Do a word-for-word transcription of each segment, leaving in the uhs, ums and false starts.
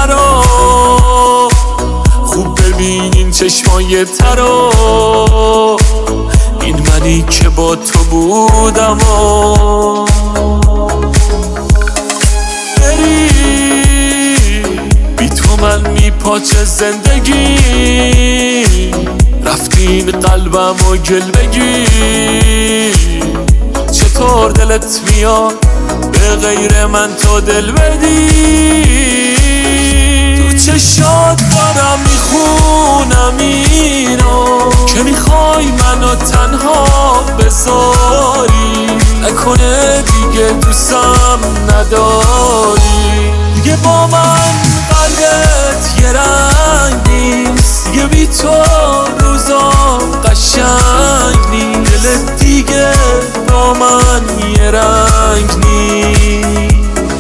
ترا خوب ببینین چشمای ترا این منی که با تو بودم و بری بی تو من میپاچه زندگی رفتین قلبم و گل بگی چطور دلت میاد به غیر من تو دل بدی تو چشات دارم میخونم اینو که میخوای منو تنها بذاری نکنه دیگه دوستم نداری دیگه با من قلبت یه رنگ نیست دیگه بی تو روزام قشنگ نیست دلت دیگه با من یه رنگ نیست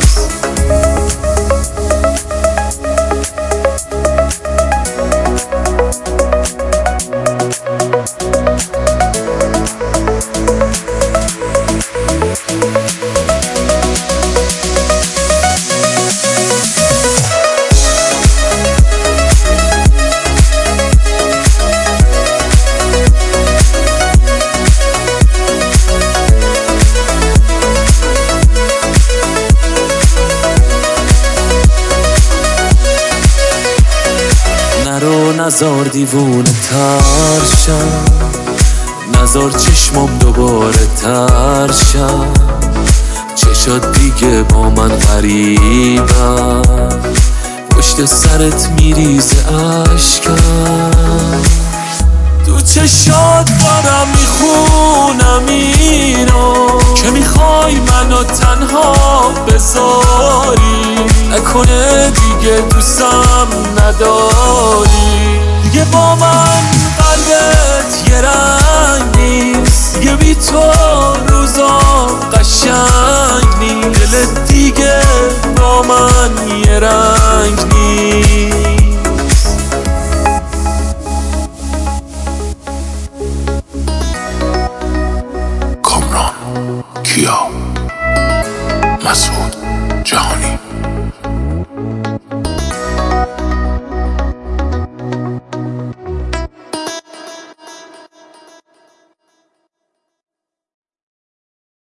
نرو نزار دیوونه ترشم نزار چشمم دوباره ترشم چشات دیگه با من غریبم پشت سرت میریزه اشکم تو چشات دارم میخونم اینو که میخوای منو تنها بذاری نکنه دیگه دوستم نداری دیگه با من قلبت یه رنگ نیست دیگه بی تو روزام قشنگ نیست دلت دیگه با من یه رنگ نیست کامران کیا مسعود